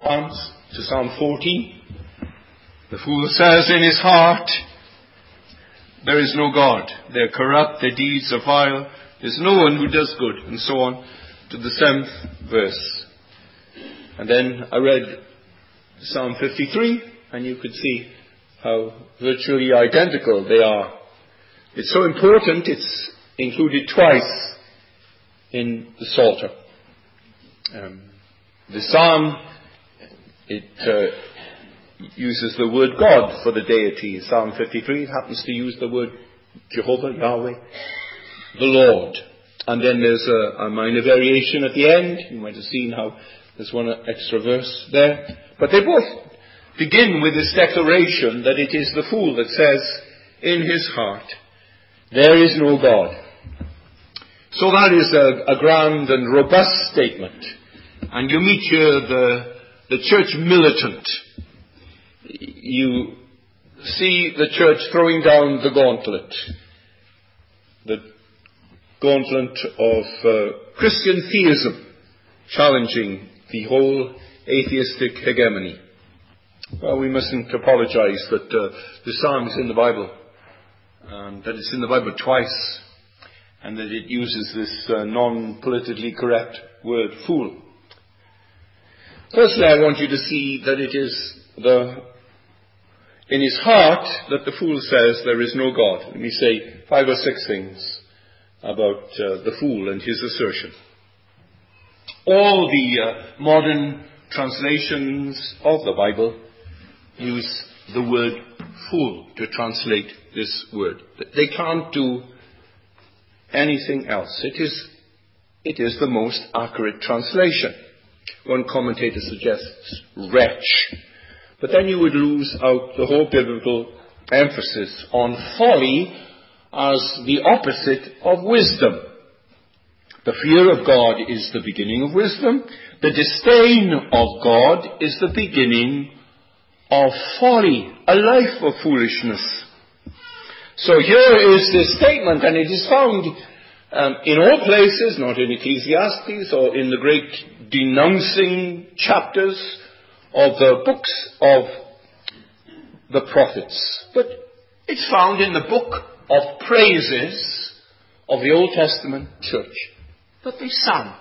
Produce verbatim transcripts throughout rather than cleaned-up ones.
Psalms to Psalm forty. The fool says in his heart, there is no God. They are corrupt, their deeds are vile. There's no one who does good, and so on to the seventh verse. And then I read Psalm fifty-three, and you could see how virtually identical they are. It's so important, it's included twice in the Psalter. Um, the Psalm, it uh, uses the word God for the deity. Psalm fifty-three happens to use the word Jehovah, Yahweh, the Lord. And then there's a, a minor variation at the end. You might have seen how there's one extra verse there. But they both begin with this declaration that it is the fool that says in his heart, there is no God. So that is a, a grand and robust statement. And you meet here the, the church militant. You see the church throwing down the gauntlet. The gauntlet of uh, Christian theism, challenging the whole atheistic hegemony. Well, we mustn't apologize that uh, the Psalm is in the Bible, and that it's in the Bible twice, and that it uses this uh, non-politically correct word, fool. Firstly, I want you to see that it is the in his heart that the fool says there is no God. Let me say five or six things about uh, the fool and his assertion. All the uh, modern translations of the Bible use the word fool to translate this word. They can't do anything else. It is, it is the most accurate translation. One commentator suggests wretch. But then you would lose out the whole biblical emphasis on folly as the opposite of wisdom. The fear of God is the beginning of wisdom. The disdain of God is the beginning of folly, a life of foolishness. So here is this statement, and it is found um, in all places, not in Ecclesiastes or in the great denouncing chapters of the books of the prophets, but it's found in the book of praises of the Old Testament church that they sang.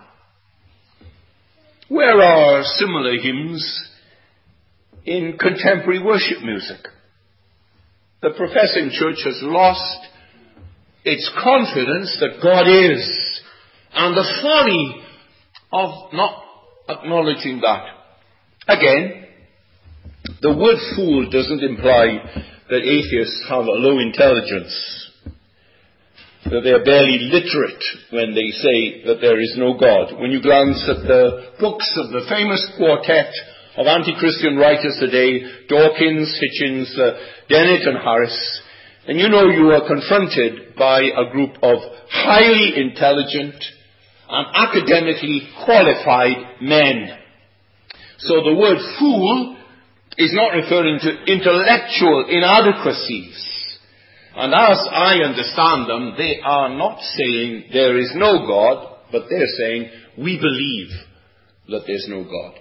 Where are similar hymns in contemporary worship music? The professing church has lost its confidence that God is, and the folly of not acknowledging that. Again, the word fool doesn't imply that atheists have a low intelligence, that they are barely literate when they say that there is no God. When you glance at the books of the famous quartet of anti-Christian writers today, Dawkins, Hitchens, uh, Dennett and Harris, and you know you are confronted by a group of highly intelligent and academically qualified men. So the word fool is not referring to intellectual inadequacies. And as I understand them, they are not saying there is no God, but they're saying we believe that there's no God.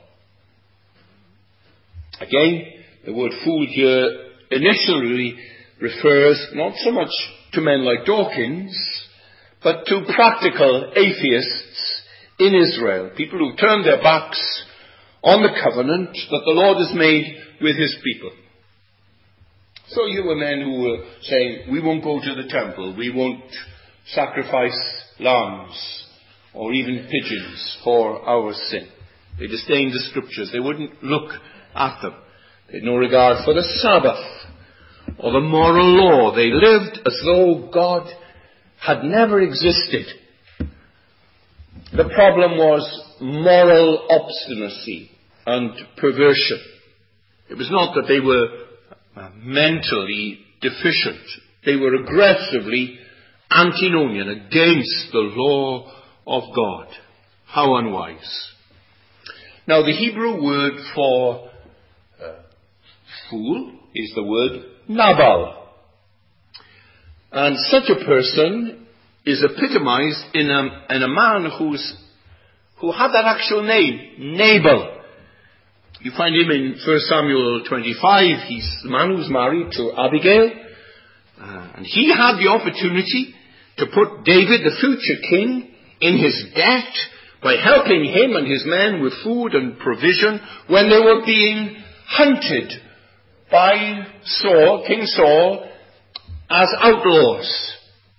Again, the word fool here initially refers not so much to men like Dawkins, but to practical atheists in Israel, people who turned their backs on the covenant that the Lord has made with his people. So you were men who were saying, we won't go to the temple, we won't sacrifice lambs or even pigeons for our sin. They disdained the scriptures. They wouldn't look at them. They had no regard for the Sabbath or the moral law. They lived as though God had never existed. The problem was moral obstinacy and perversion. It was not that they were mentally deficient. They were aggressively antinomian, against the law of God. How unwise. Now the Hebrew word for uh, fool is the word Nabal. And such a person is epitomized in a, in a man who's, who had that actual name, Nabal. You find him in First Samuel twenty-five. He's the man who's married to Abigail. Uh, and he had the opportunity to put David, the future king, in his debt by helping him and his men with food and provision when they were being hunted by Saul, King Saul, as outlaws.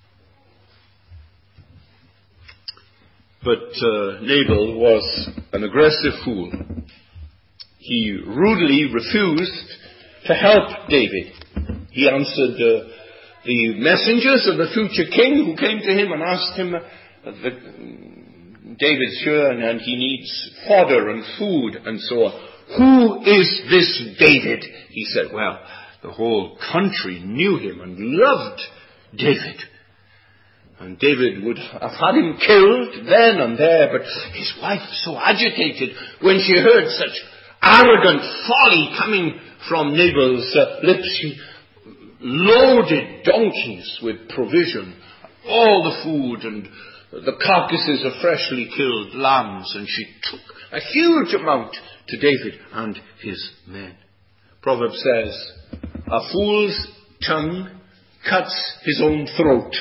But uh, Nabal was an aggressive fool. He rudely refused to help David. He answered uh, the messengers of the future king who came to him and asked him, uh, the, David's here and, and he needs fodder and food and so on. Who is this David? He said, well, the whole country knew him and loved David. And David would have had him killed then and there, but his wife was so agitated when she heard such arrogant folly coming from Nabal's uh, lips. She loaded donkeys with provision, all the food and the carcasses of freshly killed lambs, and she took a huge amount to David and his men. Proverbs says, a fool's tongue cuts his own throat.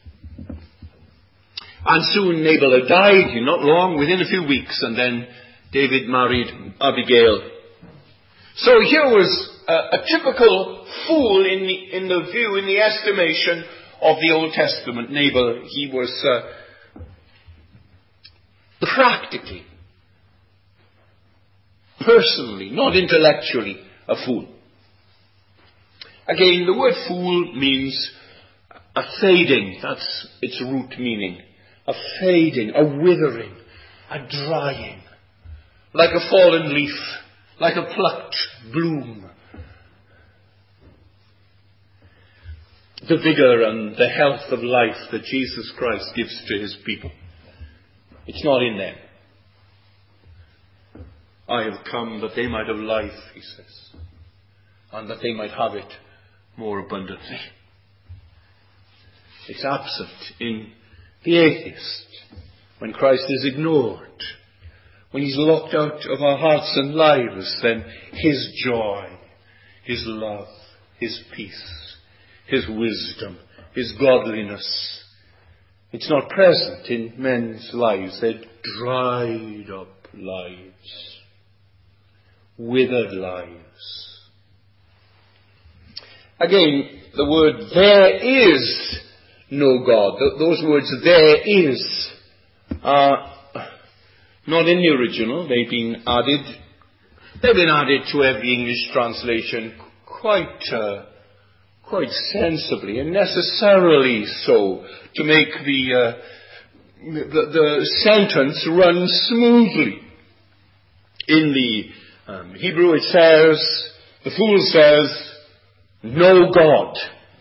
And soon Nabal had died, not long, within a few weeks, and then David married Abigail. So here was a, a typical fool in the, in the view, in the estimation of the Old Testament. Nabal, he was uh, practically, personally, not intellectually, a fool. Again, the word fool means a fading. That's its root meaning. A fading, a withering, a drying. Like a fallen leaf, like a plucked bloom. The vigor and the health of life that Jesus Christ gives to his people, it's not in them. I have come that they might have life, he says, and that they might have it more abundantly. It's absent in the atheist, when Christ is ignored, when he's locked out of our hearts and lives, then his joy, his love, his peace, his wisdom, his godliness, it's not present in men's lives. They're dried up lives, withered lives. Again, the word there is no God. Th- those words, there is, are not in the original. They've been added. They've been added to every English translation quite, uh, quite sensibly and necessarily so to make the, uh, the the sentence run smoothly. In the um, Hebrew, it says, the fool says, "No God,"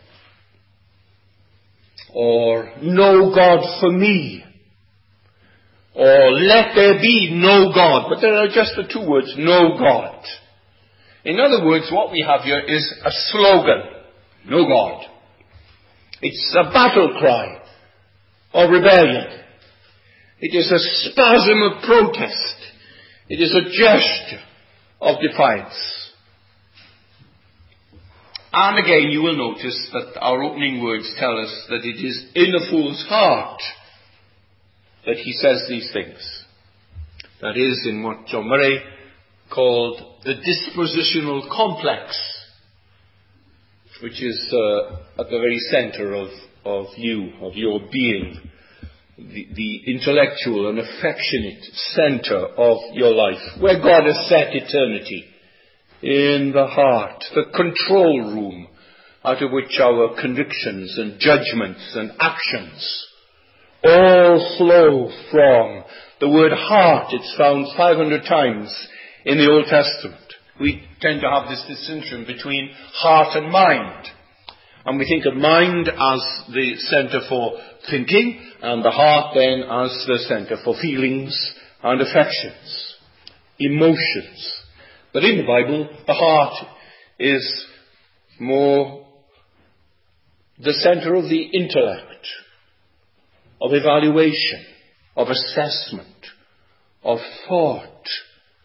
or "No God for me," or "Let there be no God." But there are just the two words, "no God." In other words, what we have here is a slogan, "No God." It's a battle cry of rebellion. It is a spasm of protest. It is a gesture of defiance. And again, you will notice that our opening words tell us that it is in the fool's heart that he says these things. That is in what John Murray called the dispositional complex, which is uh, at the very center of, of you, of your being, the, the intellectual and affectionate center of your life, where God has set eternity. In the heart, the control room out of which our convictions and judgments and actions all flow from. The word heart, it's found five hundred times in the Old Testament. We tend to have this distinction between heart and mind. And we think of mind as the center for thinking, and the heart then as the center for feelings and affections, emotions. But in the Bible, the heart is more the center of the intellect, of evaluation, of assessment, of thought,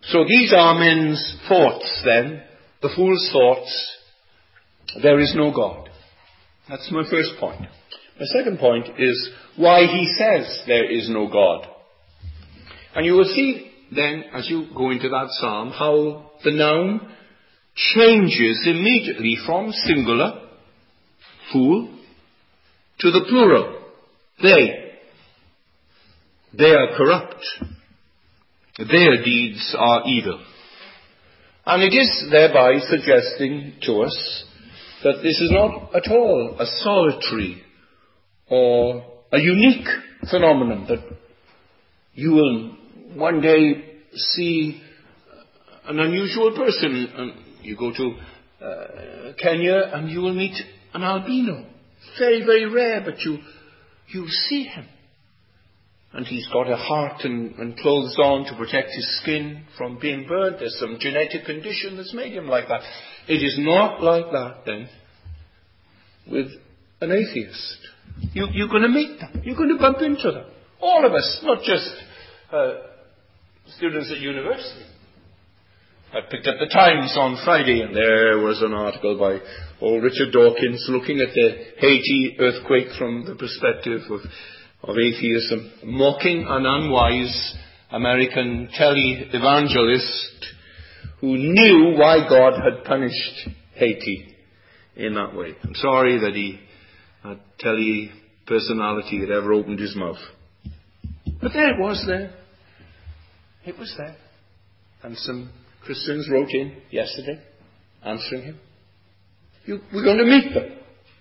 So these are men's thoughts then, the fool's thoughts. There is no God. That's my first point. My second point is why he says there is no God. And you will see then, as you go into that psalm, how the noun changes immediately from singular, fool, to the plural, they. They are corrupt. Their deeds are evil. And it is thereby suggesting to us that this is not at all a solitary or a unique phenomenon, that you will one day see an unusual person, and you go to uh, Kenya and you will meet an albino. Very, very rare, but you you see him. And he's got a heart and, and clothes on to protect his skin from being burnt. There's some genetic condition that's made him like that. It is not like that then with an atheist. You, you're going to meet them. You're going to bump into them. All of us, not just uh, students at university. I picked up the Times on Friday, and there was an article by old Richard Dawkins looking at the Haiti earthquake from the perspective of, of atheism, mocking an unwise American tele-evangelist who knew why God had punished Haiti in that way. I'm sorry that he, that tele-personality had ever opened his mouth. But there it was there. It was there. And some Christians wrote in yesterday, answering him. You, we're going to meet them.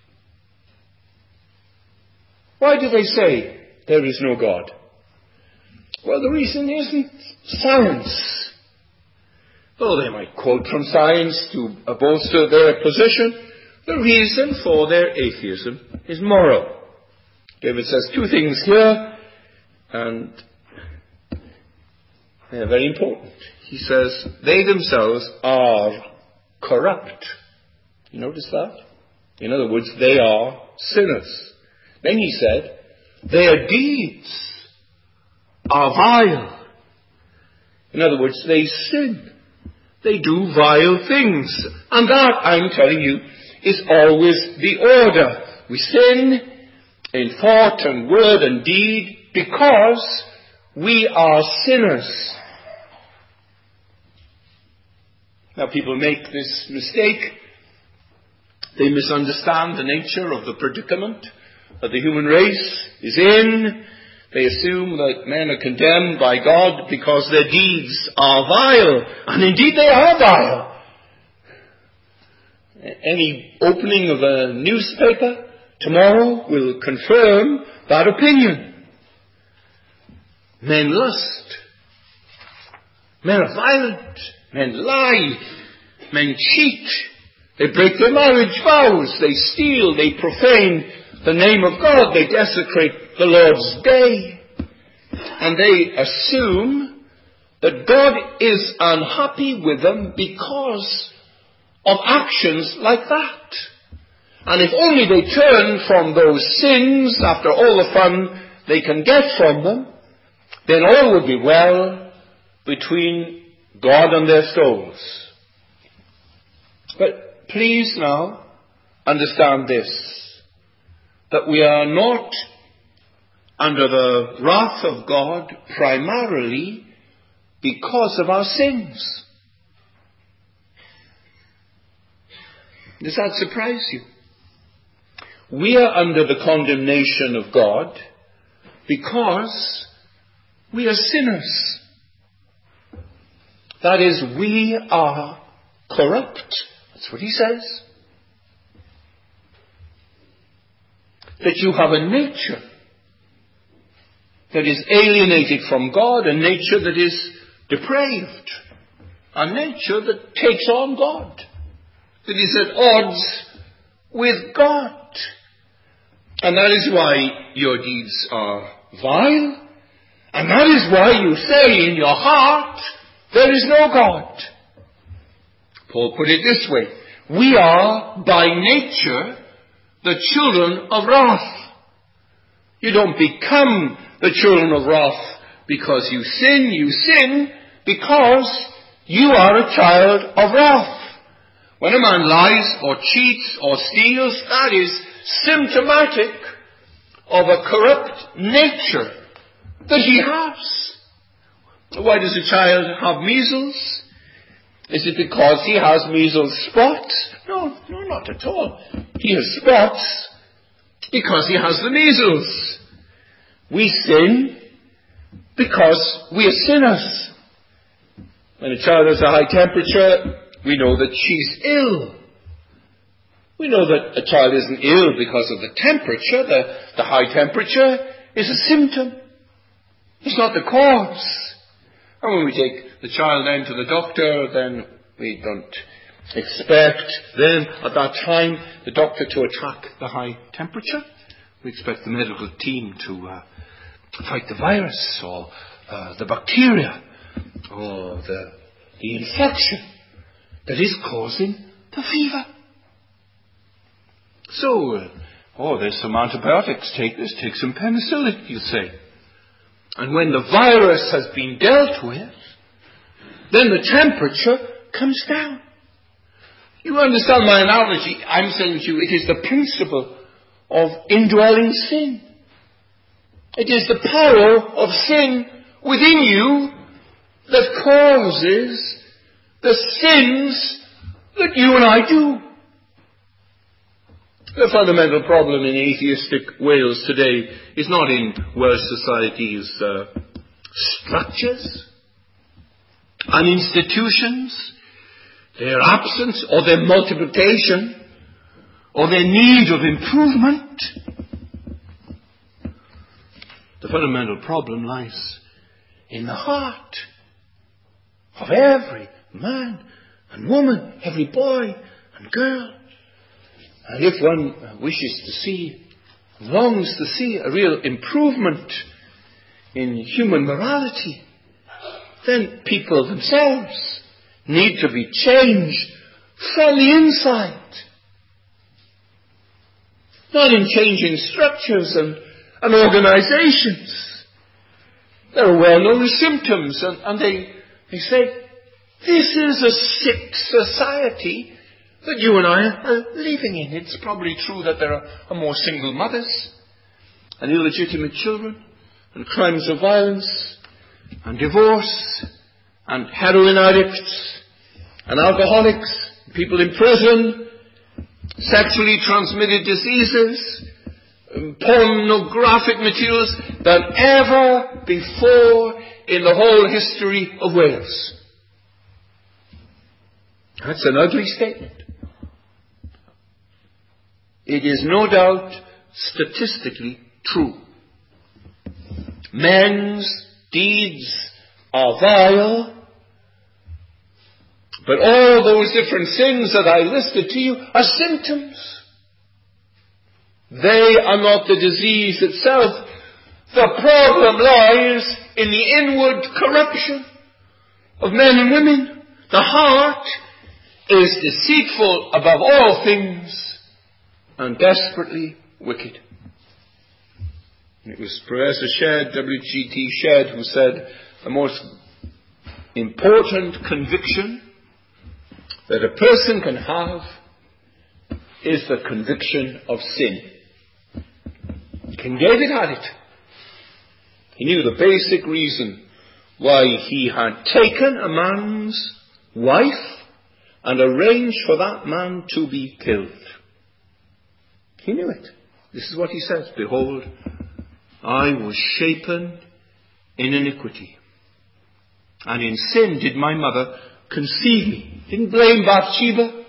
Why do they say there is no God? Well, the reason isn't science. Though they might quote from science to bolster their position, the reason for their atheism is moral. David says two things here, and they're very important. He says, they themselves are corrupt. You notice that? In other words, they are sinners. Then he said, their deeds are vile. In other words, they sin. They do vile things. And that, I'm telling you, is always the order. We sin in thought and word and deed because we are sinners. Now, people make this mistake. They misunderstand the nature of the predicament that the human race is in. They assume that men are condemned by God because their deeds are vile. And indeed they are vile. Any opening of a newspaper tomorrow will confirm that opinion. Men lust. Men are violent. Men lie. Men cheat. They break their marriage vows. They steal. They profane the name of God. They desecrate the Lord's day. And they assume that God is unhappy with them because of actions like that. And if only they turn from those sins after all the fun they can get from them, then all will be well between God and their souls. But please now understand this, that we are not under the wrath of God primarily because of our sins. Does that surprise you? We are under the condemnation of God because we are sinners. That is, we are corrupt. That's what he says. That you have a nature that is alienated from God, a nature that is depraved, a nature that takes on God, that is at odds with God. And that is why your deeds are vile, and that is why you say in your heart, there is no God. Paul put it this way, we are by nature the children of wrath. You don't become the children of wrath because you sin. You sin because you are a child of wrath. When a man lies or cheats or steals, that is symptomatic of a corrupt nature that he has. Why does a child have measles? Is it because he has measles spots? No, no, not at all. He has spots because he has the measles. We sin because we are sinners. When a child has a high temperature, we know that she's ill. We know that a child isn't ill because of the temperature. The, the high temperature is a symptom. It's not the cause. And when we take the child then to the doctor, then we don't expect then at that time the doctor to attack the high temperature. We expect the medical team to uh, fight the virus or uh, the bacteria or the, the infection that is causing the fever. So, uh, oh, there's some antibiotics. Take this, take some penicillin, you say. And when the virus has been dealt with, then the temperature comes down. You understand my analogy? I'm saying to you, it is the principle of indwelling sin. It is the power of sin within you that causes the sins that you and I do. The fundamental problem in atheistic Wales today is not in Welsh society's uh, structures and institutions, their absence or their multiplication or their need of improvement. The fundamental problem lies in the heart of every man and woman, every boy and girl. And if one wishes to see, longs to see a real improvement in human morality, then people themselves need to be changed from the inside. Not in changing structures and, and organizations. There are well-known symptoms, and, and they, they say, this is a sick society that you and I are living in. It's probably true that there are, are more single mothers and illegitimate children and crimes of violence and divorce and heroin addicts and alcoholics, people in prison, sexually transmitted diseases, pornographic materials than ever before in the whole history of Wales. That's an ugly statement. It is no doubt statistically true. Men's deeds are vile, but all those different sins that I listed to you are symptoms. They are not the disease itself. The problem lies in the inward corruption of men and women. The heart is deceitful above all things and desperately wicked. It was Professor Shedd, W G T Shedd, who said the most important conviction that a person can have is the conviction of sin. King David had it. He knew the basic reason why he had taken a man's wife and arranged for that man to be killed. He knew it. This is what he says. Behold, I was shapen in iniquity, and in sin did my mother conceive me. Didn't blame Bathsheba.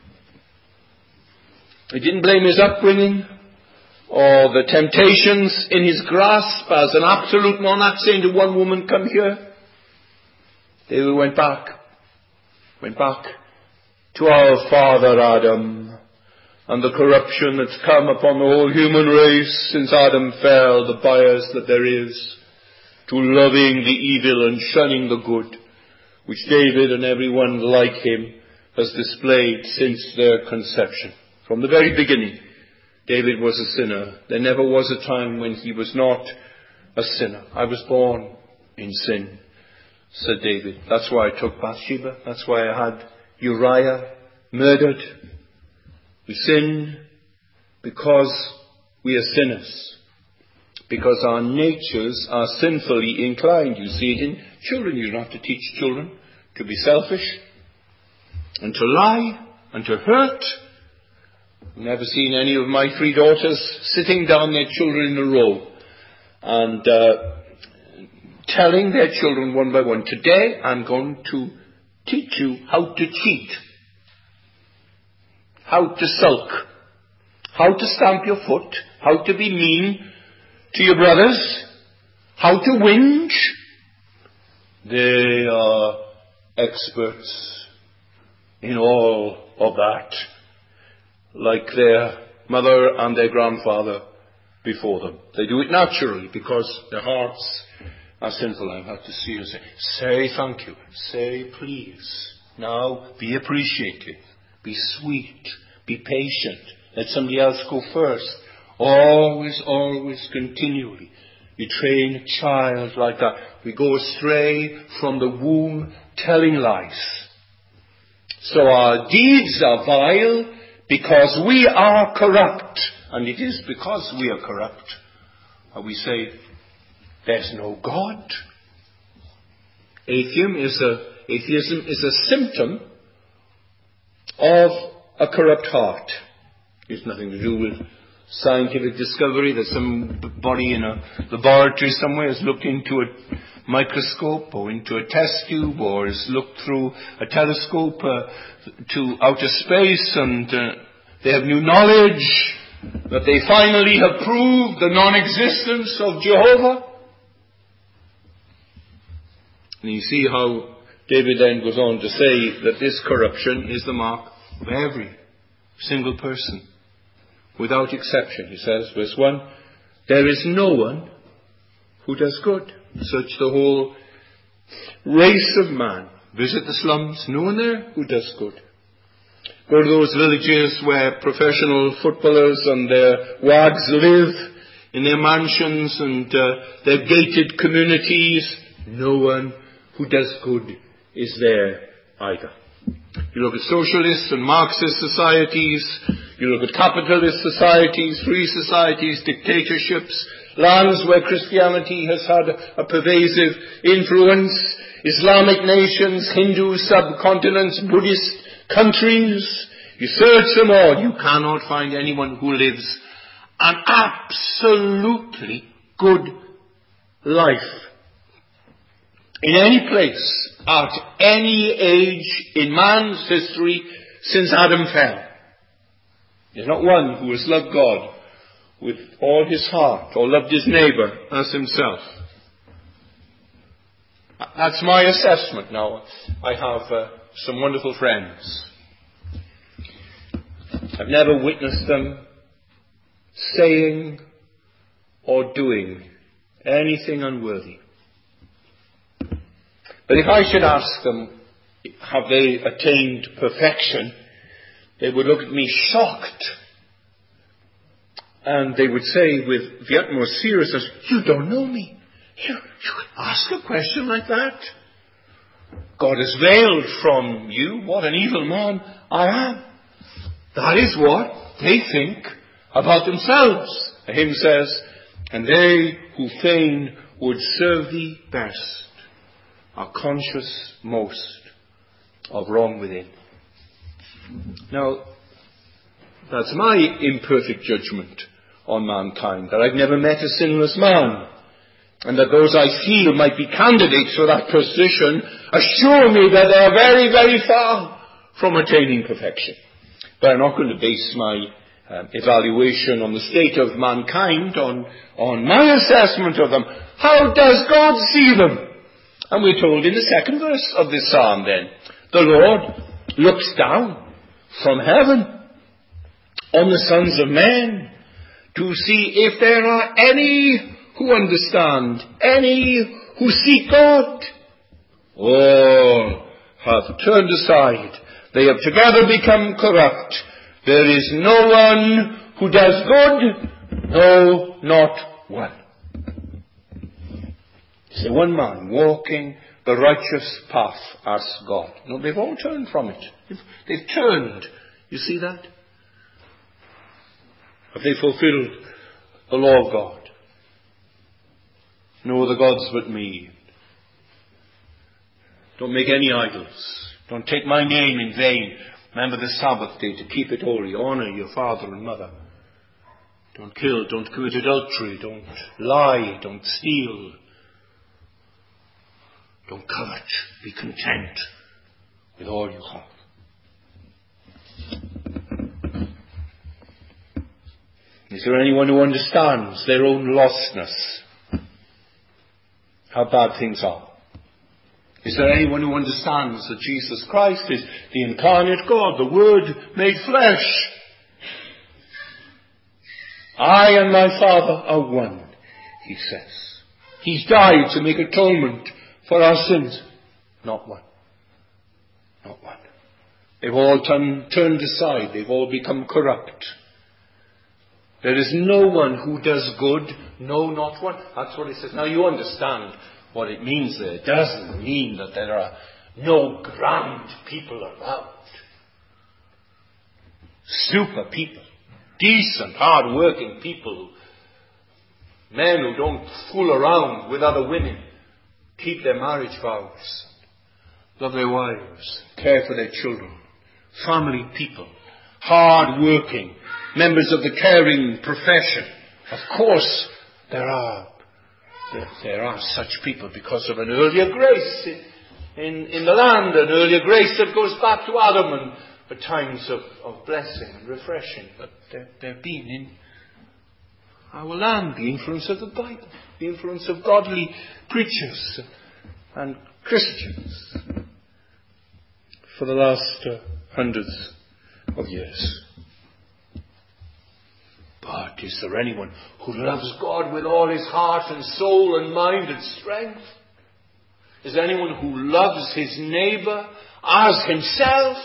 He didn't blame his upbringing or the temptations in his grasp as an absolute monarch saying to one woman, come here. David went back, went back to our father Adam and the corruption that's come upon the whole human race since Adam fell, the bias that there is to loving the evil and shunning the good, which David and everyone like him has displayed since their conception. From the very beginning, David was a sinner. There never was a time when he was not a sinner. I was born in sin. said David. That's why I took Bathsheba. That's why I had Uriah murdered. We sin because we are sinners. Because our natures are sinfully inclined. You see it in children. You don't have to teach children to be selfish and to lie and to hurt. I've never seen any of my three daughters sitting down their children in a row and uh, telling their children one by one, today I'm going to teach you how to cheat, how to sulk, how to stamp your foot, how to be mean to your brothers, how to whinge. They are experts in all of that, like their mother and their grandfather before them. They do it naturally because their hearts are sinful. I have to see her say, say thank you, say please. Now be appreciative, be sweet, be patient. Let somebody else go first. Always, always, continually. You train a child like that. We go astray from the womb telling lies. So our deeds are vile because we are corrupt. And it is because we are corrupt that we say, there's no God. Atheism is a, atheism is a symptom of a corrupt heart. It's nothing to do with scientific discovery that somebody in a laboratory somewhere has looked into a microscope or into a test tube or has looked through a telescope uh, to outer space and uh, they have new knowledge that they finally have proved the non-existence of Jehovah. And you see how David then goes on to say that this corruption is the mark of every single person, without exception. He says, verse one, there is no one who does good. Search the whole race of man. Visit the slums. No one there who does good. Go to those villages where professional footballers and their wags live in their mansions and uh, their gated communities. No one who does good is there either. You look at socialist and Marxist societies, you look at capitalist societies, free societies, dictatorships, lands where Christianity has had a pervasive influence, Islamic nations, Hindu subcontinents, Buddhist countries. You search them all, you cannot find anyone who lives an absolutely good life in any place, at any age in man's history since Adam fell. There's not one who has loved God with all his heart or loved his neighbour as himself. That's my assessment. Now, I have uh, some wonderful friends. I've never witnessed them saying or doing anything unworthy. But if I should ask them, have they attained perfection, they would look at me shocked. And they would say with the utmost seriousness, you don't know me. You, you ask a question like that? God has veiled from you what an evil man I am. That is what they think about themselves. The hymn says, and they who fain would serve thee best are conscious most of wrong within. Now, that's my imperfect judgment on mankind, that I've never met a sinless man, and that those I feel might be candidates for that position assure me that they are very, very far from attaining perfection. But I'm not going to base my um, evaluation on the state of mankind on, on my assessment of them. How does God see them? And we're told in the second verse of this psalm then, the Lord looks down from heaven on the sons of men to see if there are any who understand, any who seek God. All have turned aside. They have together become corrupt. There is no one who does good, no, not one. So one man walking the righteous path, asks God. No, they've all turned from it. They've, they've turned. You see that? Have they fulfilled the law of God? No other gods but me. Don't make any idols. Don't take my name in vain. Remember the Sabbath day to keep it holy. Honor your father and mother. Don't kill. Don't commit adultery. Don't lie. Don't steal. Don't covet. Be content with all you have. Is there anyone who understands their own lostness? How bad things are? Is there anyone who understands that Jesus Christ is the incarnate God, the Word made flesh? I and my Father are one, he says. He's died to make atonement for our sins. Not one. Not one. They've all turn, turned aside. They've all become corrupt. There is no one who does good, no, not one. That's what he says. Now you understand what it means there. It doesn't mean that there are no grand people around. Super people. Decent, hard-working people. Men who don't fool around with other women. Keep their marriage vows. Love their wives. Care for their children. Family people. Hard-working. Members of the caring profession. Of course, there are there, there are such people because of an earlier grace in, in, in the land, an earlier grace that goes back to Adam and the times of, of blessing and refreshing. But there, there have been in our land the influence of the Bible, the influence of godly preachers and Christians for the last uh, hundreds of years. But is there anyone who loves God with all his heart and soul and mind and strength? Is there anyone who loves his neighbour as himself?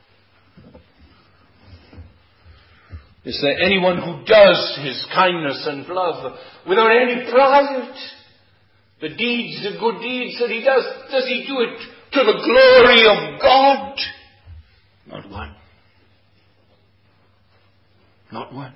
Is there anyone who does his kindness and love without any pride? The deeds, the good deeds that he does, does he do it to the glory of God? Not one. Not one.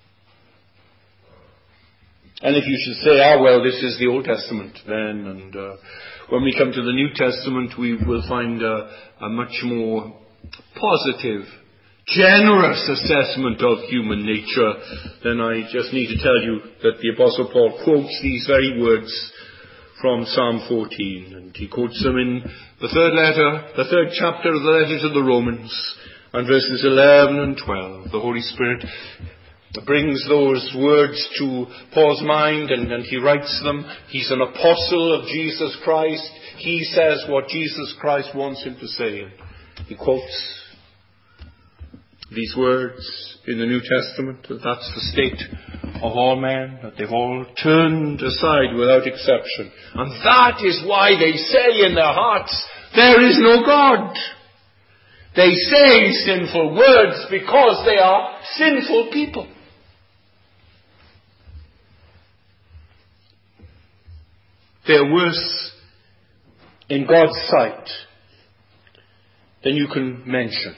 And if you should say, ah, well, this is the Old Testament then, and uh, when we come to the New Testament, we will find a, a much more positive, generous assessment of human nature, then I just need to tell you that the Apostle Paul quotes these very words from Psalm fourteen, and he quotes them in the third letter, the third chapter of the letter to the Romans, and verses eleven and twelve. The Holy Spirit brings those words to Paul's mind, and, and he writes them. He's an apostle of Jesus Christ. He says what Jesus Christ wants him to say. He quotes these words in the New Testament, that that's the state of all men, that they've all turned aside without exception. And that is why they say in their hearts, there is no God. They say sinful words because they are sinful people. They're worse in God's sight than you can mention.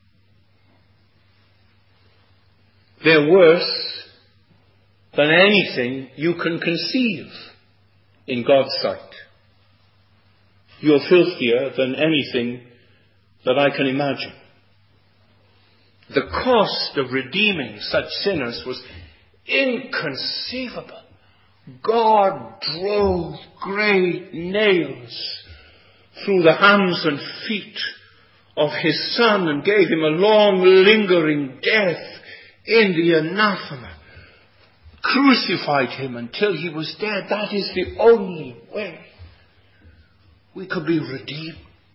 They're worse than anything you can conceive in God's sight. You're filthier than anything that I can imagine. The cost of redeeming such sinners was inconceivable. God drove great nails through the hands and feet of his Son and gave him a long, lingering death in the anathema. Crucified him until he was dead. That is the only way we could be redeemed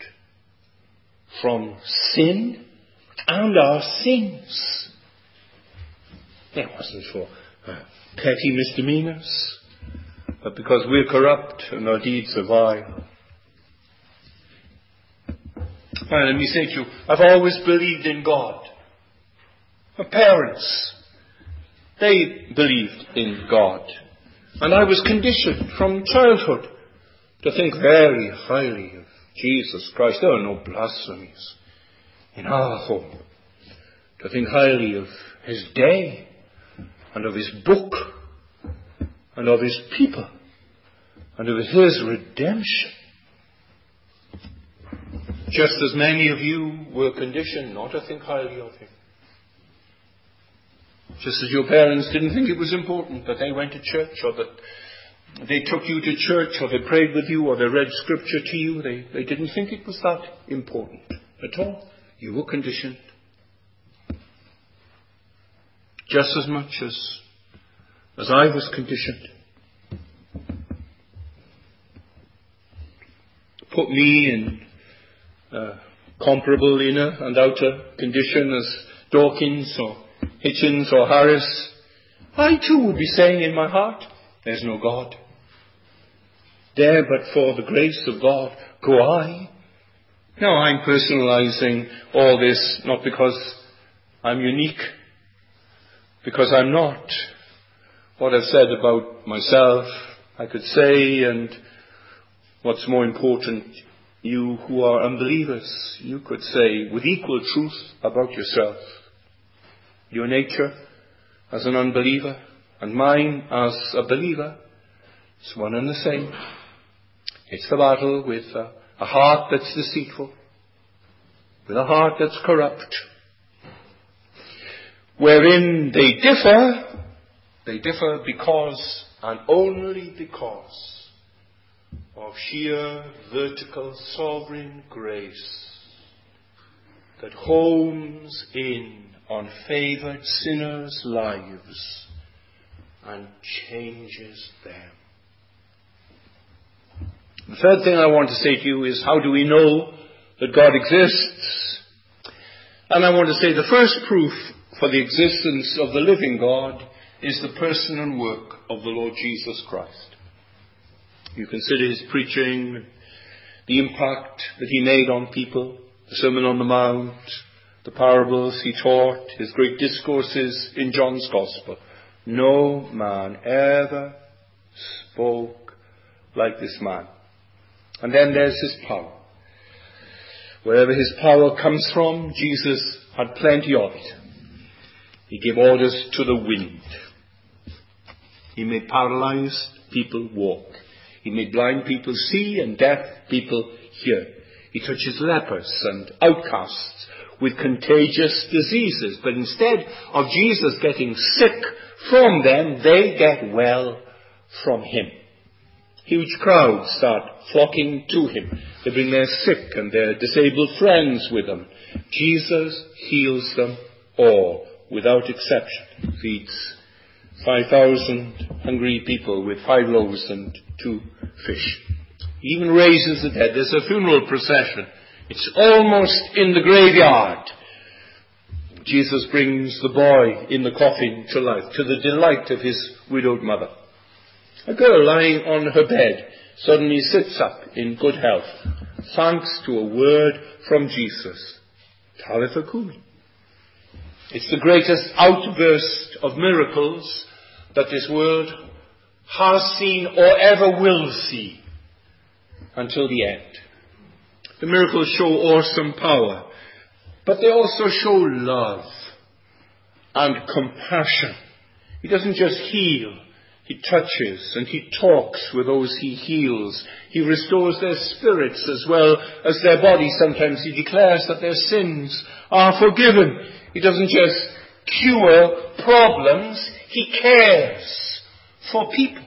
from sin and our sins. It wasn't for uh, petty misdemeanors, but because we're corrupt and our deeds are vile. And let me say to you, I've always believed in God. My parents, they believed in God. And I was conditioned from childhood to think very highly of Jesus Christ. There are no blasphemies in our home. To think highly of his day and of his book and of his people and of his redemption. Just as many of you were conditioned not to think highly of him. Just as your parents didn't think it was important that they went to church, or that they took you to church, or they prayed with you, or they read scripture to you. They, they didn't think it was that important at all. You were conditioned. Just as much as, as I was conditioned. Put me in uh, comparable inner and outer condition as Dawkins or Hitchens or Harris, I too would be saying in my heart, there's no God. There but for the grace of God go I. Now I'm personalizing all this not because I'm unique, because I'm not. What I've said about myself, I could say, and what's more important, you who are unbelievers, you could say with equal truth about yourself. Your nature as an unbeliever and mine as a believer, it's one and the same. It's the battle with a, a heart that's deceitful, with a heart that's corrupt. Wherein they differ, they differ because and only because of sheer vertical sovereign grace that homes in on favoured sinners' lives and changes them. The third thing I want to say to you is, how do we know that God exists? And I want to say the first proof for the existence of the living God is the person and work of the Lord Jesus Christ. You consider his preaching, the impact that he made on people, the Sermon on the Mount, the parables he taught, his great discourses in John's Gospel. No man ever spoke like this man. And then there's his power. Wherever his power comes from, Jesus had plenty of it. He gave orders to the wind. He made paralyzed people walk. He made blind people see and deaf people hear. He touches lepers and outcasts with contagious diseases. But instead of Jesus getting sick from them, they get well from him. Huge crowds start flocking to him. They bring their sick and their disabled friends with them. Jesus heals them all, without exception. Feeds five thousand hungry people with five loaves and two fish. He even raises the dead. There's a funeral procession. It's almost in the graveyard. Jesus brings the boy in the coffin to life, to the delight of his widowed mother. A girl lying on her bed suddenly sits up in good health, thanks to a word from Jesus. Talitha Kumi. It's the greatest outburst of miracles that this world has seen or ever will see until the end. The miracles show awesome power, but they also show love and compassion. He doesn't just heal. He touches and he talks with those he heals. He restores their spirits as well as their bodies. Sometimes he declares that their sins are forgiven. He doesn't just cure problems. He cares for people.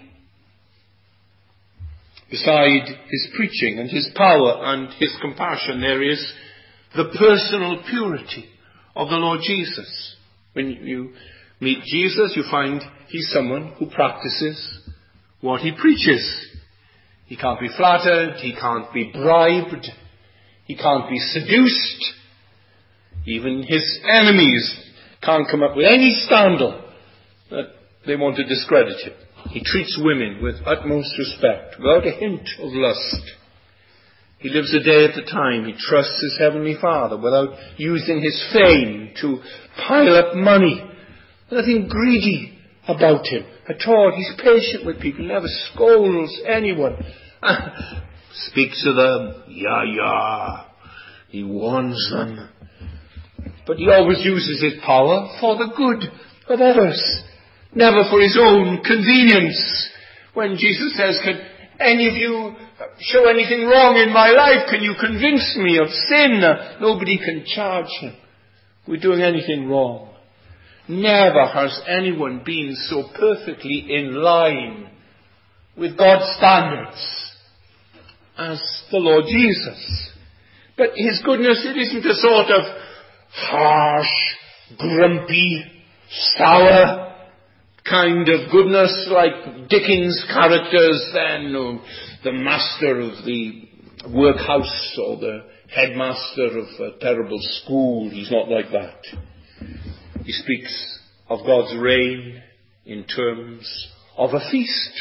Beside his preaching and his power and his compassion, there is the personal purity of the Lord Jesus. When you meet Jesus, you find he's someone who practices what he preaches. He can't be flattered. He can't be bribed. He can't be seduced. Even his enemies can't come up with any scandal that they want to discredit him. He treats women with utmost respect, without a hint of lust. He lives a day at a time. He trusts his heavenly Father without using his fame to pile up money. Nothing greedy about him at all. He's patient with people. He never scolds anyone. Speaks to them, yeah, yeah. He warns them. But he always uses his power for the good of others, never for his own convenience. When Jesus says, can any of you show anything wrong in my life? Can you convince me of sin? Nobody can charge him with doing anything wrong. Never has anyone been so perfectly in line with God's standards as the Lord Jesus. But his goodness, it isn't a sort of harsh, grumpy, sour kind of goodness like Dickens' characters then, or the master of the workhouse or the headmaster of a terrible school. He's not like that. He speaks of God's reign in terms of a feast.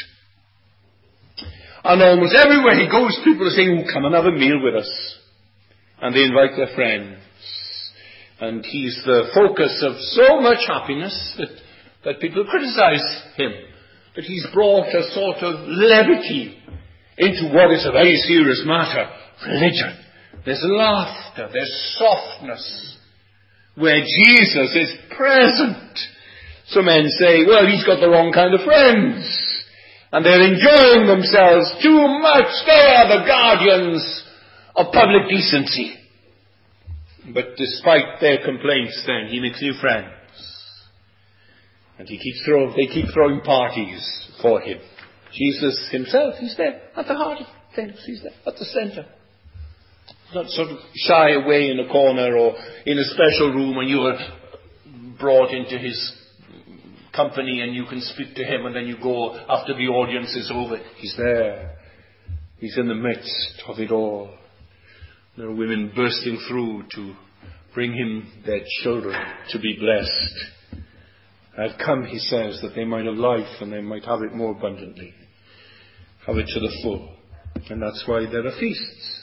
And almost everywhere he goes, people are saying, oh, come and have a meal with us. And they invite their friends. And he's the focus of so much happiness that, that people criticize him. But he's brought a sort of levity into what is a very serious matter, religion. There's laughter, there's softness, where Jesus is present. Some men say, well, he's got the wrong kind of friends, and they're enjoying themselves too much. They are the guardians of public decency. But despite their complaints, then, he makes new friends. And he keeps throwing, they keep throwing parties for him. Jesus himself, he's there at the heart of things. He's there at the center. Not sort of shy away in a corner or in a special room and you are brought into his company and you can speak to him and then you go after the audience is over. He's there. He's in the midst of it all. There are women bursting through to bring him their children to be blessed. I've come, he says, that they might have life and they might have it more abundantly. Have it to the full. And that's why there are feasts.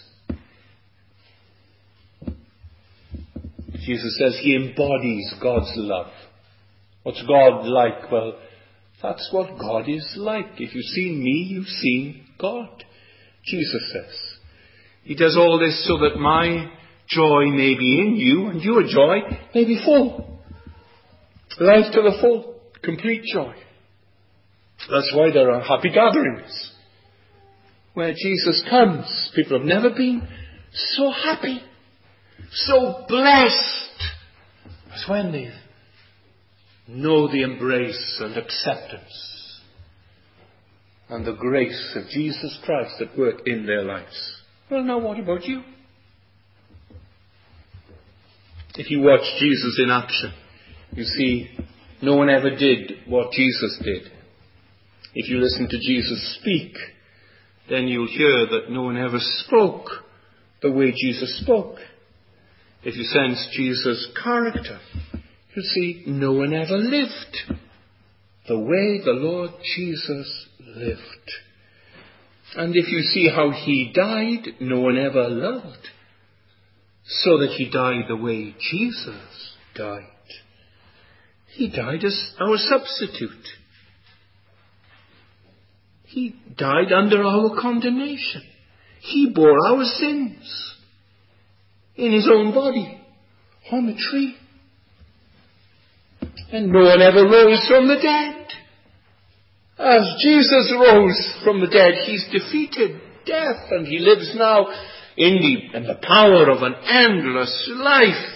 Jesus says he embodies God's love. What's God like? Well, that's what God is like. If you've seen me, you've seen God. Jesus says. He does all this so that my joy may be in you and your joy may be full. Life to the full. Complete joy. That's why there are happy gatherings. Where Jesus comes. People have never been so happy, so blessed as when they know the embrace and acceptance and the grace of Jesus Christ at work in their lives. Well, now what about you? If you watch Jesus in action, you see no one ever did what Jesus did. If you listen to Jesus speak, then you'll hear that no one ever spoke the way Jesus spoke. If you sense Jesus' character, you'll see no one ever lived the way the Lord Jesus lived. And if you see how he died, no one ever loved, so that he died the way Jesus died. He died as our substitute. He died under our condemnation. He bore our sins in his own body on the tree. And no one ever rose from the dead. As Jesus rose from the dead, he's defeated death and he lives now in the, in the power of an endless life.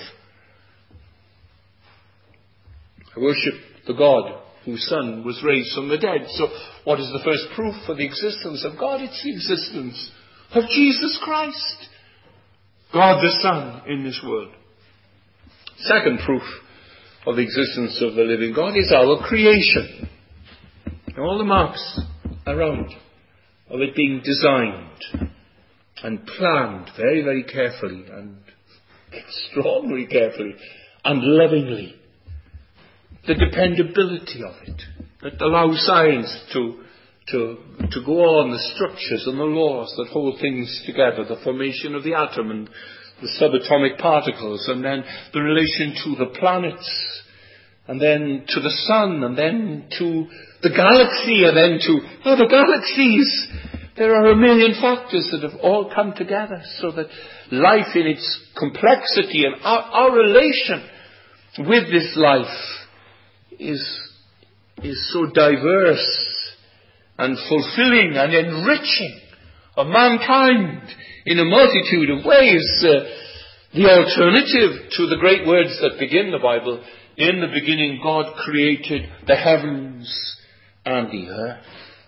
I worship the God whose Son was raised from the dead. So what is the first proof for the existence of God? It's the existence of Jesus Christ, God the Son in this world. Second proof of the existence of the living God is our creation. All the marks around of it being designed and planned very, very carefully and extraordinarily carefully and lovingly. The dependability of it that allows science to, to, to go on, the structures and the laws that hold things together, the formation of the atom and the subatomic particles, and then the relation to the planets, and then to the sun, and then to the galaxy, and then to other galaxies. There are a million factors that have all come together so that life in its complexity and our, our relation with this life is, is so diverse and fulfilling and enriching of mankind in a multitude of ways. Uh, the alternative to the great words that begin the Bible, in the beginning God created the heavens and the earth.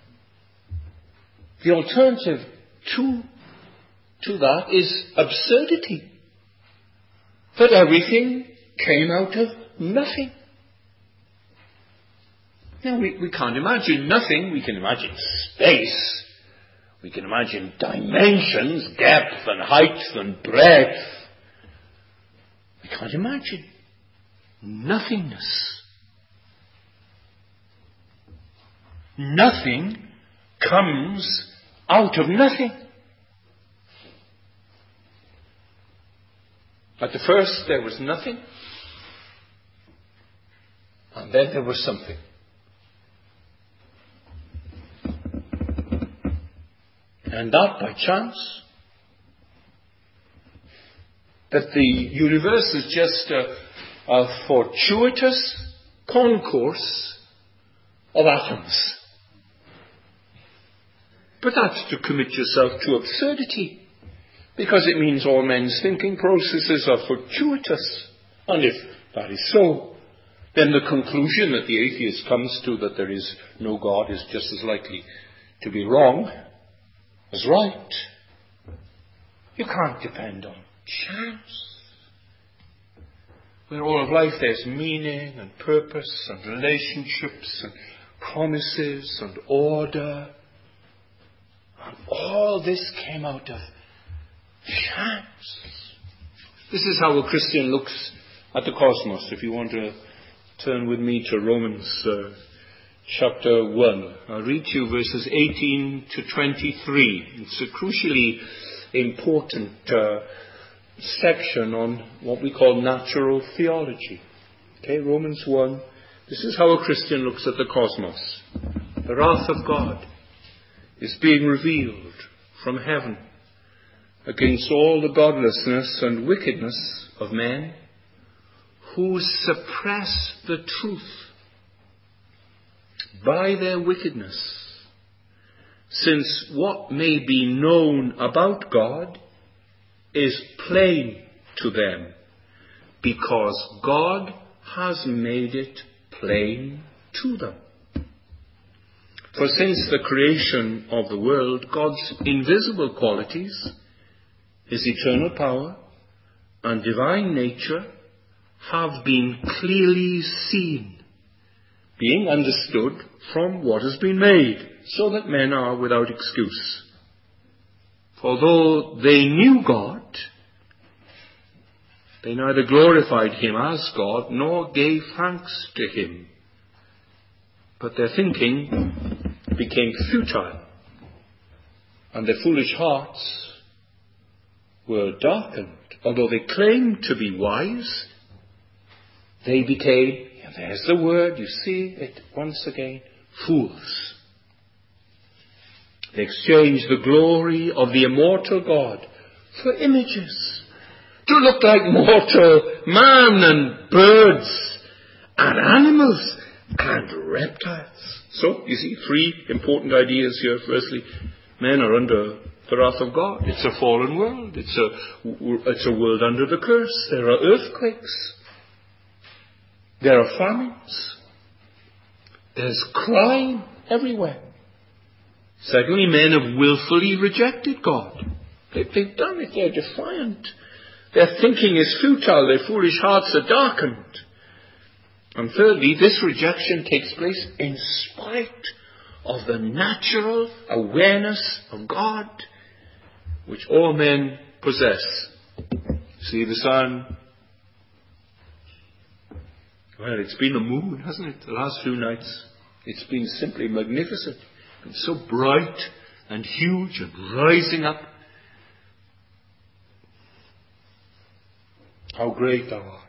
The alternative to, to that is absurdity. That everything came out of nothing. Now, we, we can't imagine nothing. We can imagine space. We can imagine dimensions, depth and height and breadth. We can't imagine nothingness. Nothing comes out of nothing. At the first there was nothing, and then there was something. And that by chance, that the universe is just a, a fortuitous concourse of atoms. But that's to commit yourself to absurdity, because it means all men's thinking processes are fortuitous. And if that is so, then the conclusion that the atheist comes to, that there is no God, is just as likely to be wrong as right. You can't depend on chance. Where all of life there's meaning and purpose and relationships and promises and order. And all this came out of chance. This is how a Christian looks at the cosmos. If you want to turn with me to Romans uh, chapter one. I'll read to you verses eighteen to twenty-three. It's a crucially important uh, section on what we call natural theology. Okay, Romans one. This is how a Christian looks at the cosmos. The wrath of God is being revealed from heaven against all the godlessness and wickedness of men who suppress the truth by their wickedness, since what may be known about God is plain to them, because God has made it plain to them. For since the creation of the world, God's invisible qualities, His eternal power and divine nature, have been clearly seen, being understood from what has been made, so that men are without excuse. For though they knew God, they neither glorified Him as God, nor gave thanks to Him. But their thinking became futile, and their foolish hearts were darkened. Although they claimed to be wise, they became, and there's the word, you see it once again, fools. They exchanged the glory of the immortal God for images to look like mortal man and birds and animals and reptiles. So, you see, three important ideas here. Firstly, men are under the wrath of God. It's a fallen world. It's a, it's a world under the curse. There are earthquakes. There are famines. There's crime everywhere. Secondly, men have willfully rejected God. They, they've done it. They're defiant. Their thinking is futile. Their foolish hearts are darkened. And thirdly, this rejection takes place in spite of the natural awareness of God, which all men possess. See the sun? Well, it's been a moon, hasn't it? The last few nights. It's been simply magnificent. It's so bright and huge and rising up. How great thou art.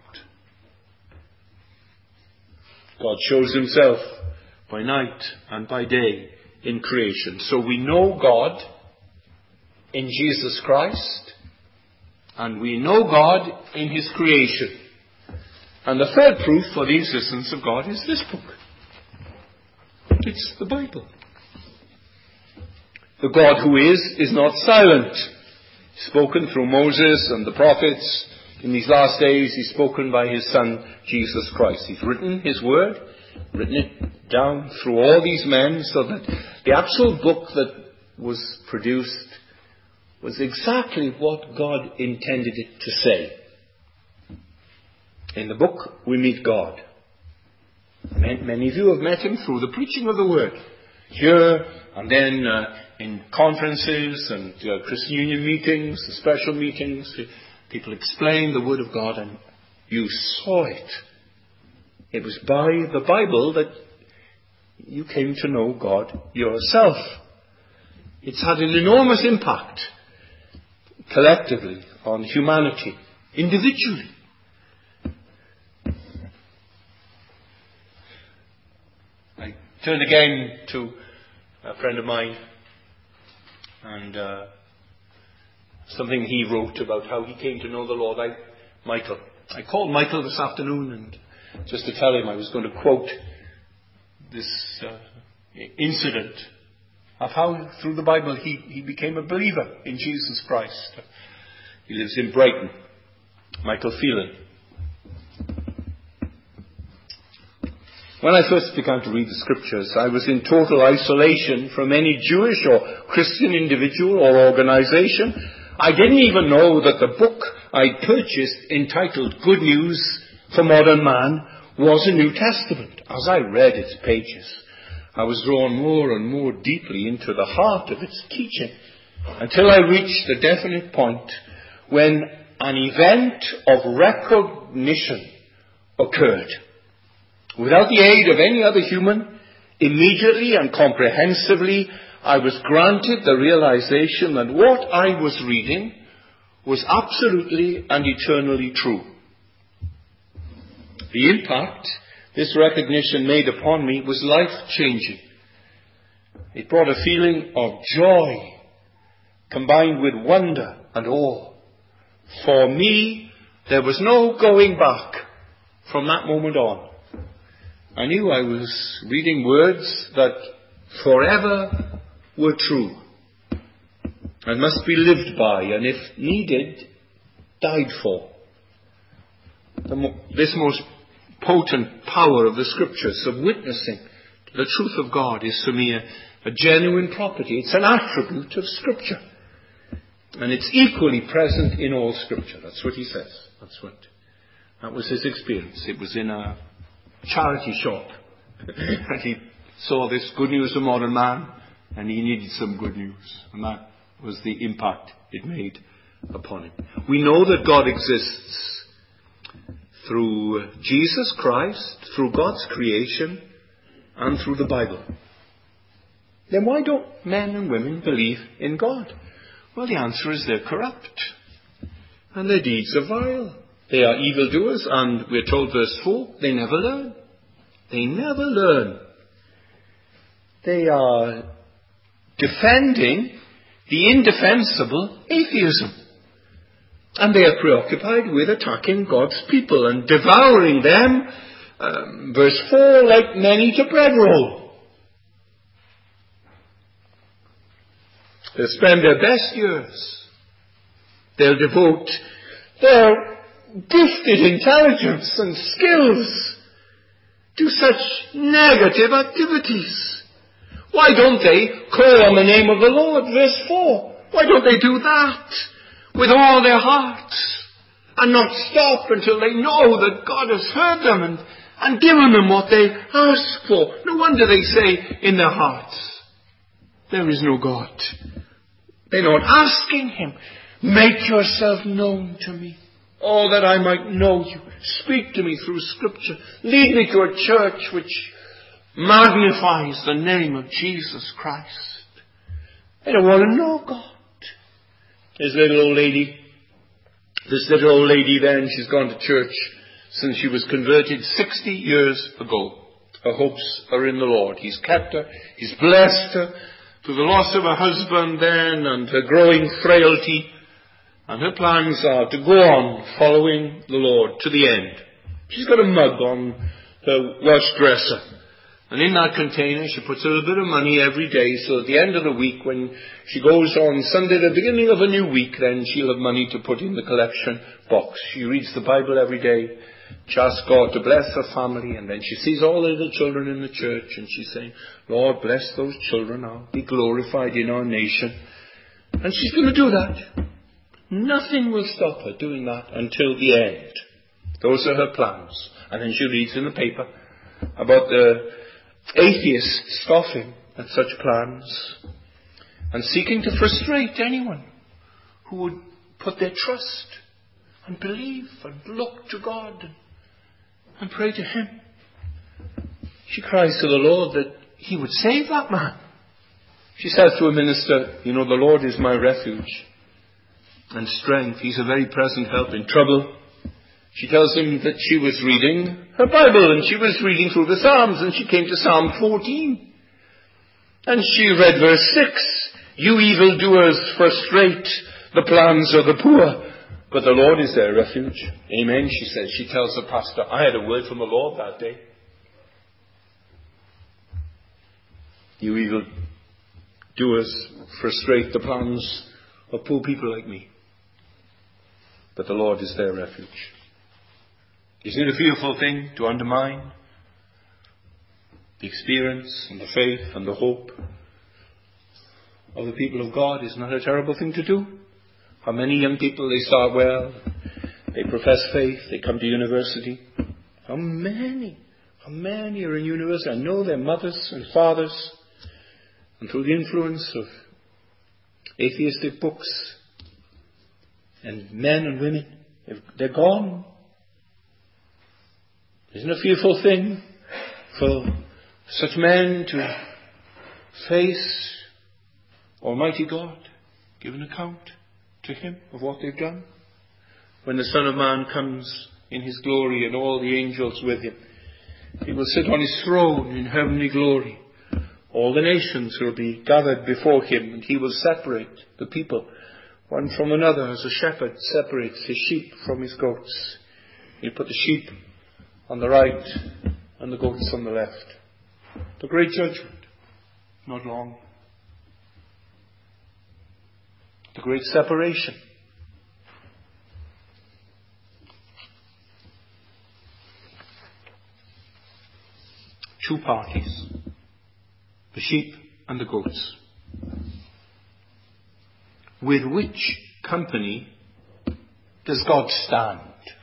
God shows Himself by night and by day in creation. So we know God in Jesus Christ, and we know God in His creation. And the third proof for the existence of God is this book. It's the Bible. The God who is, is not silent. He's spoken through Moses and the prophets. In these last days, He's spoken by His Son, Jesus Christ. He's written His Word, written it down through all these men, so that the actual book that was produced was exactly what God intended it to say. In the book, we meet God. Many of you have met Him through the preaching of the Word. Here and then uh, in conferences and uh, Christian Union meetings, special meetings, people explain the Word of God and you saw it. It was by the Bible that you came to know God yourself. It's had an enormous impact collectively on humanity, individually. I turn again to a friend of mine and uh, something he wrote about how he came to know the Lord. I, Michael. I called Michael this afternoon and just to tell him I was going to quote this uh, incident of how through the Bible he, he became a believer in Jesus Christ. He lives in Brighton. Michael Phelan. When I first began to read the Scriptures, I was in total isolation from any Jewish or Christian individual or organization. I didn't even know that the book I purchased entitled Good News for Modern Man was a New Testament. As I read its pages, I was drawn more and more deeply into the heart of its teaching until I reached a definite point when an event of recognition occurred. Without the aid of any other human, immediately and comprehensively, I was granted the realization that what I was reading was absolutely and eternally true. The impact this recognition made upon me was life-changing. It brought a feeling of joy combined with wonder and awe. For me, there was no going back from that moment on. I knew I was reading words that forever were true and must be lived by and, if needed, died for. The mo- this most potent power of the Scriptures, of witnessing to the truth of God, is for me a, a genuine property. It's an attribute of Scripture. And it's equally present in all Scripture. That's what he says. That's what, that was his experience. It was in a charity shop. And he saw this Good News of Modern Man, and he needed some good news. And that was the impact it made upon him. We know that God exists through Jesus Christ, through God's creation, and through the Bible. Then why don't men and women believe in God? Well, the answer is they're corrupt. And their deeds are vile. They are evildoers, and we're told verse four, they never learn. They never learn. They are defending the indefensible atheism. And they are preoccupied with attacking God's people and devouring them, um, verse four, like men eat a bread roll. They'll spend their best years. They'll devote their gifted intelligence and skills to such negative activities. Why don't they call on the name of the Lord? Verse four. Why don't they do that with all their hearts and not stop until they know that God has heard them and, and given them what they ask for? No wonder they say in their hearts, there is no God. They're not asking Him, make yourself known to me. Oh, that I might know you. Speak to me through Scripture. Lead me to a church which magnifies the name of Jesus Christ. They don't want to know God. This little old lady, this little old lady then, she's gone to church since she was converted sixty years ago. Her hopes are in the Lord. He's kept her. He's blessed her. to the loss of her husband then and her growing frailty. And her plans are to go on following the Lord to the end. She's got a mug on her wash dresser. And in that container she puts a little bit of money every day, so at the end of the week, when she goes on Sunday, the beginning of a new week, then she'll have money to put in the collection box. She reads the Bible every day. She asks God to bless her family, and then she sees all the little children in the church, and she's saying, Lord, bless those children now. Be glorified in our nation. And she's going to do that. Nothing will stop her doing that until the end. Those are her plans. And then she reads in the paper about the atheists scoffing at such plans and seeking to frustrate anyone who would put their trust and believe and look to God and pray to Him. She cries to the Lord that He would save that man. She says to a minister, you know, the Lord is my refuge and strength. He's a very present help in trouble. She tells him that she was reading her Bible, and she was reading through the Psalms, and she came to Psalm fourteen. And she read verse six. You evildoers frustrate the plans of the poor, but the Lord is their refuge. Amen, she says. She tells the pastor, I had a word from the Lord that day. You evildoers frustrate the plans of poor people like me, but the Lord is their refuge. Isn't it a fearful thing to undermine the experience and the faith and the hope of the people of God? Isn't that a terrible thing to do? How many young people, they start well, they profess faith, they come to university. How many, how many are in university? I know their mothers and fathers, and through the influence of atheistic books and men and women, they're gone. Isn't it a fearful thing for such men to face Almighty God, give an account to Him of what they've done? When the Son of Man comes in His glory and all the angels with Him, He will sit on His throne in heavenly glory. All the nations will be gathered before Him, and He will separate the people one from another as a shepherd separates his sheep from his goats. He'll put the sheep on the right and the goats on the left. The great judgment, not long. The great separation. Two parties, the sheep and the goats. With which company does God stand?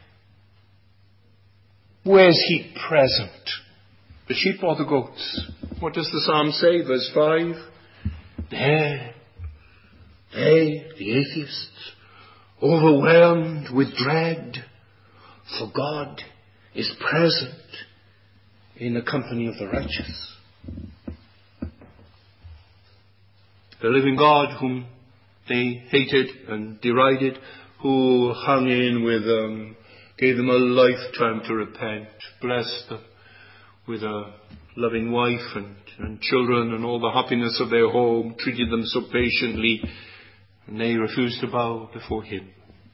Where is He present? The sheep or the goats? What does the Psalm say? Verse five. There, they, the atheists, overwhelmed with dread, for God is present in the company of the righteous. The living God whom they hated and derided, who hung in with them, gave them a lifetime to repent, blessed them with a loving wife and, and children and all the happiness of their home, treated them so patiently, and they refused to bow before Him.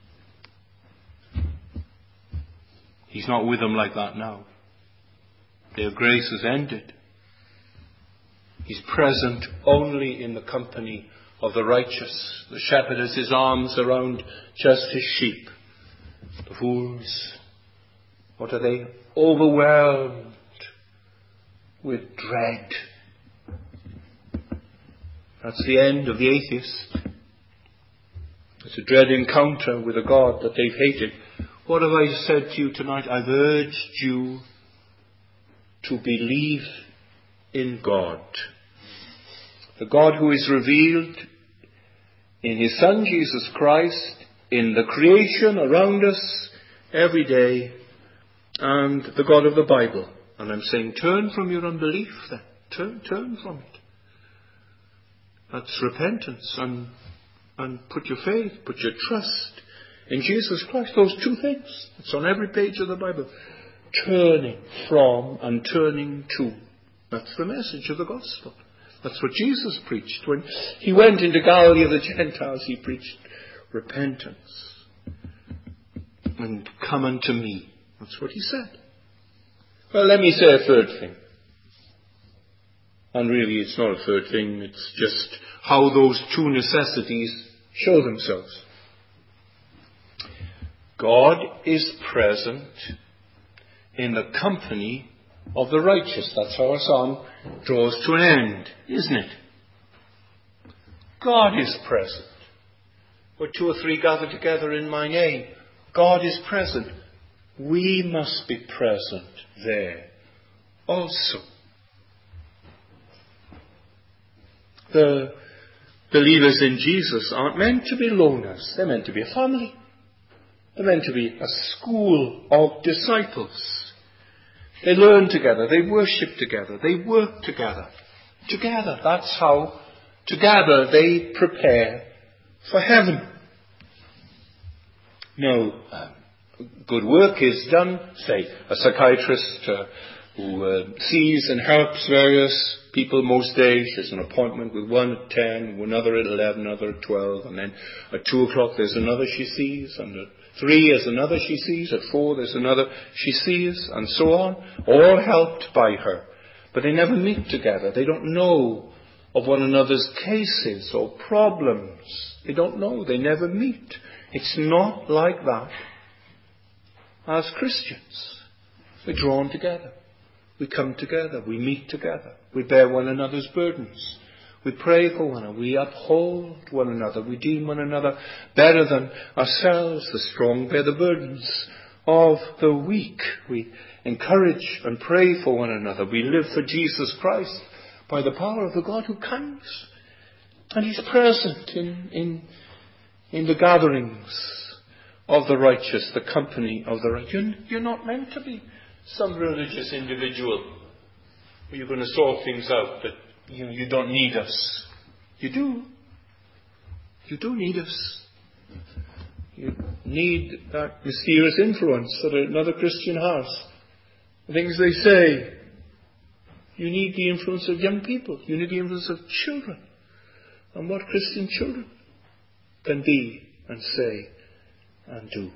He's not with them like that now. Their grace has ended. He's present only in the company of the righteous. The shepherd has his arms around just his sheep. The fools, what are they? Overwhelmed with dread. That's the end of the atheist. It's a dread encounter with a God that they've hated. What have I said to you tonight? I've urged you to believe in God. The God who is revealed in His Son Jesus Christ, in the creation around us every day, and the God of the Bible. And I'm saying, turn from your unbelief then. Turn, turn from it. That's repentance, and, and put your faith, put your trust in Jesus Christ. Those two things. It's on every page of the Bible. Turning from and turning to. That's the message of the gospel. That's what Jesus preached. When he went into Galilee of the Gentiles, he preached repentance. And come unto me. That's what he said. Well, let me say a third thing. And really it's not a third thing, it's just how those two necessities show themselves. God is present in the company of the righteous. That's how our psalm draws to an end, isn't it? God is present. Where two or three gather together in my name, God is present. We must be present there also. The believers in Jesus aren't meant to be loners. They're meant to be a family. They're meant to be a school of disciples. They learn together. They worship together. They work together. Together. That's how together they prepare for heaven. No, uh, good work is done. Say, a psychiatrist uh, who uh, sees and helps various people most days. There's an appointment with one at ten, another at eleven, another at twelve, and then at two o'clock there's another she sees, and at three there's another she sees, at four there's another she sees, and so on, all helped by her. But they never meet together. They don't know of one another's cases or problems. They don't know. They never meet. It's not like that as Christians. We're drawn together. We come together. We meet together. We bear one another's burdens. We pray for one another. We uphold one another. We deem one another better than ourselves. The strong bear the burdens of the weak. We encourage and pray for one another. We live for Jesus Christ by the power of the God who comes. And he's present in, in, in the gatherings of the righteous, the company of the righteous. You're, you're not meant to be some religious individual where you're going to sort things out, but you know, you don't need us. You do. You do need us. You need that mysterious influence that another Christian has. The things they say. You need the influence of young people. You need the influence of children. And what Christian children can be and say and do.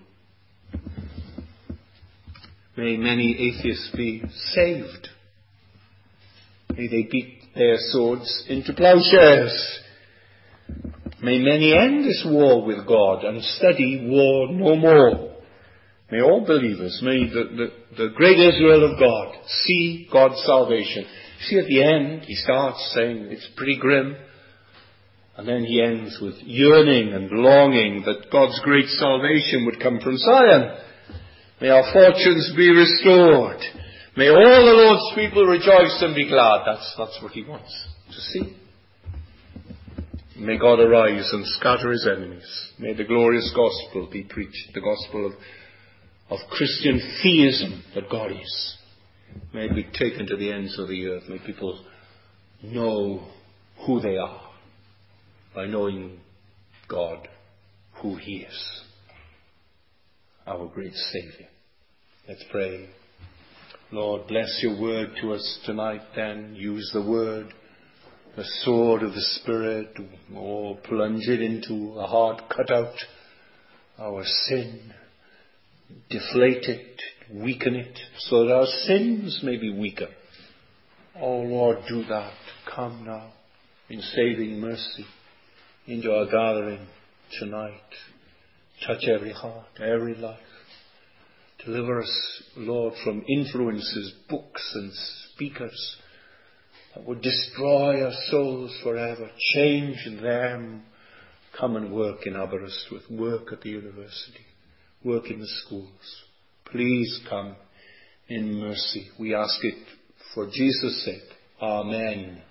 May many atheists be saved. May they beat their swords into plowshares. May many end this war with God and study war no more. May all believers, may the, the, the great Israel of God see God's salvation. See, at the end, he starts saying it's pretty grim. And then he ends with yearning and longing that God's great salvation would come from Zion. May our fortunes be restored. May all the Lord's people rejoice and be glad. That's, that's what he wants to see. May God arise and scatter his enemies. May the glorious gospel be preached, the gospel of, of Christian theism that God is. May it be taken to the ends of the earth. May people know who they are by knowing God, who he is, our great Saviour. Let's pray. Lord, bless your word to us tonight then. Use the word, the sword of the Spirit, or plunge it into a heart, cut out our sin, deflate it, weaken it, so that our sins may be weaker. Oh Lord, do that. Come now in saving mercy into our gathering tonight. Touch every heart, every life. Deliver us, Lord, from influences, books and speakers that would destroy our souls forever. Change them. Come and work in Aberystwyth. Work at the university. Work in the schools. Please come in mercy. We ask it for Jesus' sake. Amen.